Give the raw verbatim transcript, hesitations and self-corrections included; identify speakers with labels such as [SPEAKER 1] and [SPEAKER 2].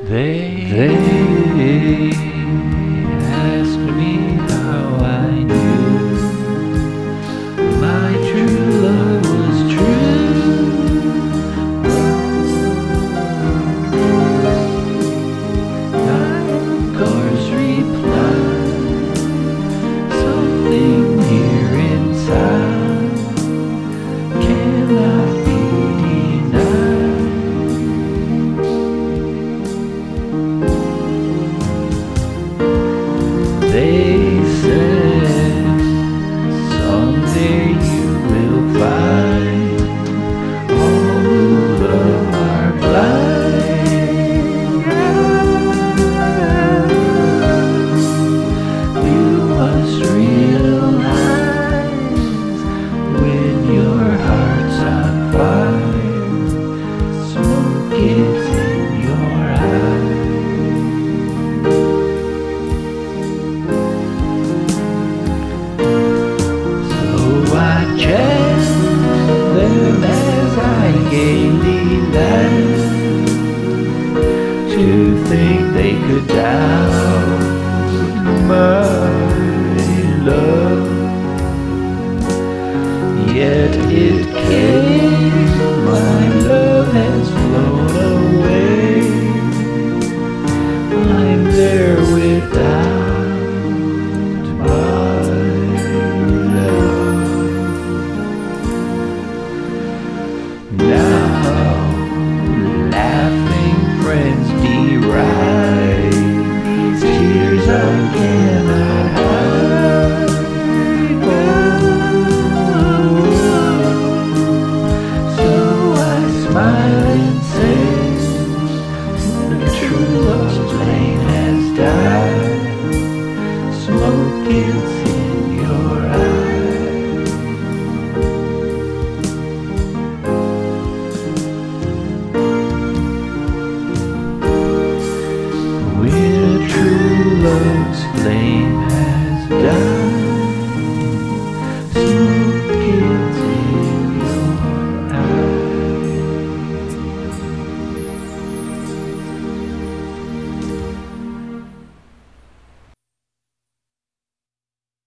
[SPEAKER 1] They, they asked me how I knew my true love was true. I of course replied, something here inside cannot be denied. They said, someday you will find all who love are blind. You must realize when your heart's on fire, smoke is in your eyes. I chased them as I gaily left, to think they could doubt my love. Yet it came, my love has flown away. I'm there without now, laughing friends deride these tears I cannot hide. Oh, so I smile.